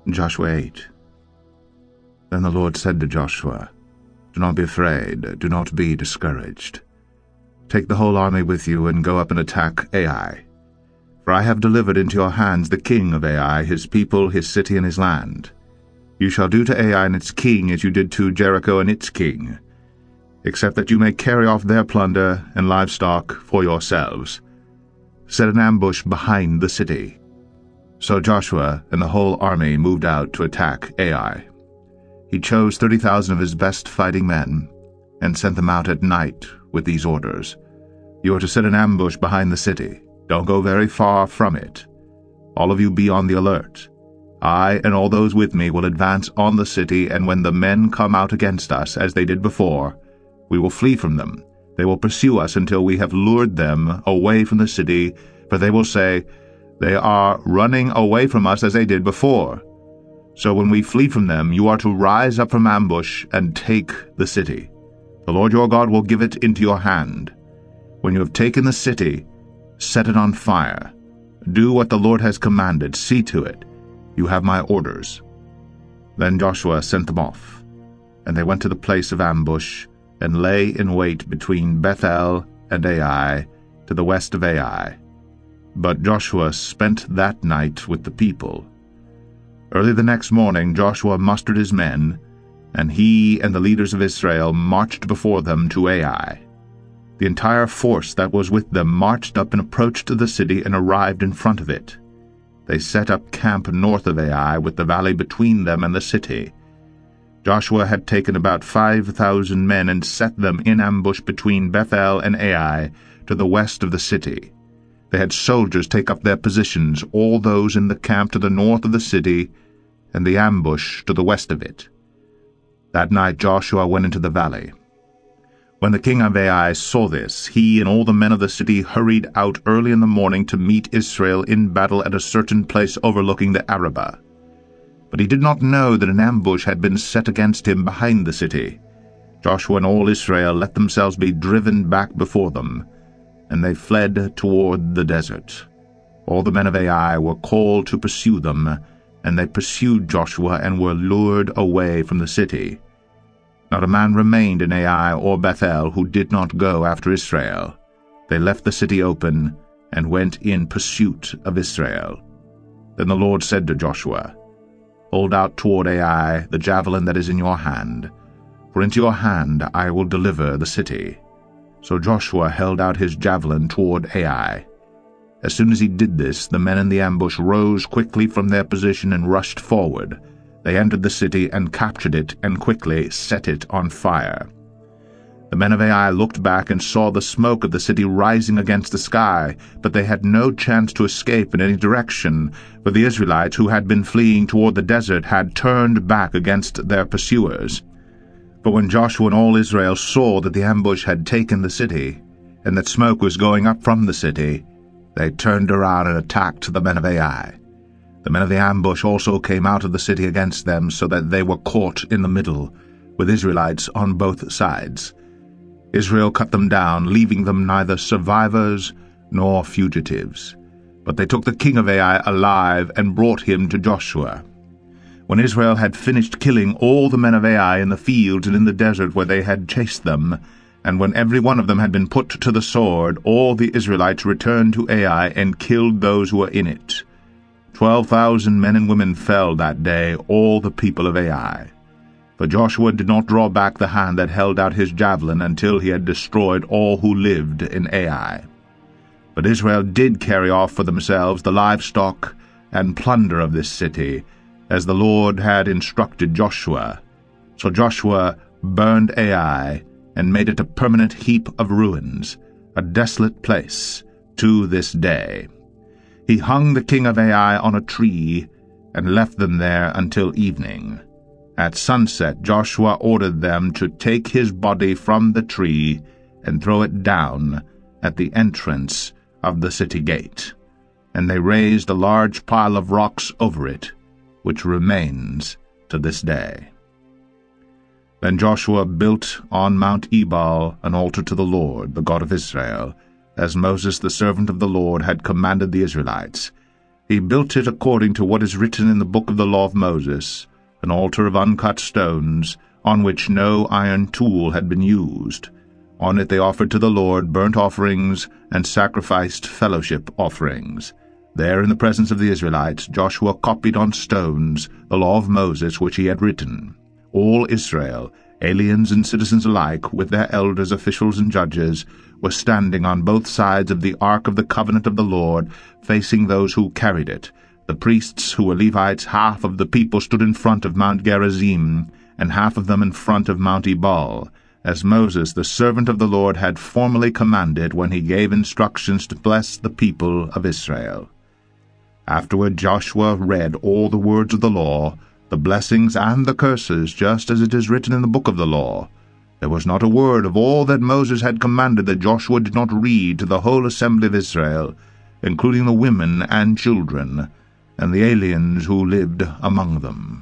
Joshua 8. Then the Lord said to Joshua, "Do not be afraid, do not be discouraged. Take the whole army with you and go up and attack Ai. For I have delivered into your hands the king of Ai, his people, his city, and his land. You shall do to Ai and its king as you did to Jericho and its king, except that you may carry off their plunder and livestock for yourselves. Set an ambush behind the city." So Joshua and the whole army moved out to attack Ai. He chose 30,000 of his best fighting men and sent them out at night with these orders: "You are to set an ambush behind the city. Don't go very far from it. All of you be on the alert. I and all those with me will advance on the city, and when the men come out against us, as they did before, we will flee from them. They will pursue us until we have lured them away from the city, for they will say, 'They are running away from us as they did before.' So when we flee from them, you are to rise up from ambush and take the city. The Lord your God will give it into your hand. When you have taken the city, set it on fire. Do what the Lord has commanded. See to it. You have my orders." Then Joshua sent them off, and they went to the place of ambush and lay in wait between Bethel and Ai, to the west of Ai. But Joshua spent that night with the people. Early the next morning Joshua mustered his men, and he and the leaders of Israel marched before them to Ai. The entire force that was with them marched up and approached the city and arrived in front of it. They set up camp north of Ai, with the valley between them and the city. Joshua had taken about 5,000 men and set them in ambush between Bethel and Ai, to the west of the city. They had soldiers take up their positions, all those in the camp to the north of the city, and the ambush to the west of it. That night Joshua went into the valley. When the king of Ai saw this, he and all the men of the city hurried out early in the morning to meet Israel in battle at a certain place overlooking the Arabah. But he did not know that an ambush had been set against him behind the city. Joshua and all Israel let themselves be driven back before them, and they fled toward the desert. All the men of Ai were called to pursue them, and they pursued Joshua and were lured away from the city. Not a man remained in Ai or Bethel who did not go after Israel. They left the city open and went in pursuit of Israel. Then the Lord said to Joshua, "Hold out toward Ai the javelin that is in your hand, for into your hand I will deliver the city." So Joshua held out his javelin toward Ai. As soon as he did this, the men in the ambush rose quickly from their position and rushed forward. They entered the city and captured it and quickly set it on fire. The men of Ai looked back and saw the smoke of the city rising against the sky, but they had no chance to escape in any direction, for the Israelites who had been fleeing toward the desert had turned back against their pursuers. But when Joshua and all Israel saw that the ambush had taken the city, and that smoke was going up from the city, they turned around and attacked the men of Ai. The men of the ambush also came out of the city against them, so that they were caught in the middle, with Israelites on both sides. Israel cut them down, leaving them neither survivors nor fugitives. But they took the king of Ai alive and brought him to Joshua. When Israel had finished killing all the men of Ai in the fields and in the desert where they had chased them, and when every one of them had been put to the sword, all the Israelites returned to Ai and killed those who were in it. 12,000 men and women fell that day, all the people of Ai. For Joshua did not draw back the hand that held out his javelin until he had destroyed all who lived in Ai. But Israel did carry off for themselves the livestock and plunder of this city, as the Lord had instructed Joshua. So Joshua burned Ai and made it a permanent heap of ruins, a desolate place to this day. He hung the king of Ai on a tree and left them there until evening. At sunset Joshua ordered them to take his body from the tree and throw it down at the entrance of the city gate. And they raised a large pile of rocks over it, which remains to this day. Then Joshua built on Mount Ebal an altar to the Lord, the God of Israel, as Moses the servant of the Lord had commanded the Israelites. He built it according to what is written in the book of the law of Moses, an altar of uncut stones, on which no iron tool had been used. On it they offered to the Lord burnt offerings and sacrificed fellowship offerings. There, in the presence of the Israelites, Joshua copied on stones the law of Moses which he had written. All Israel, aliens and citizens alike, with their elders, officials, and judges, were standing on both sides of the ark of the covenant of the Lord, facing those who carried it. The priests, who were Levites, half of the people stood in front of Mount Gerizim, and half of them in front of Mount Ebal, as Moses, the servant of the Lord, had formerly commanded when he gave instructions to bless the people of Israel. Afterward Joshua read all the words of the law, the blessings and the curses, just as it is written in the book of the law. There was not a word of all that Moses had commanded that Joshua did not read to the whole assembly of Israel, including the women and children, and the aliens who lived among them.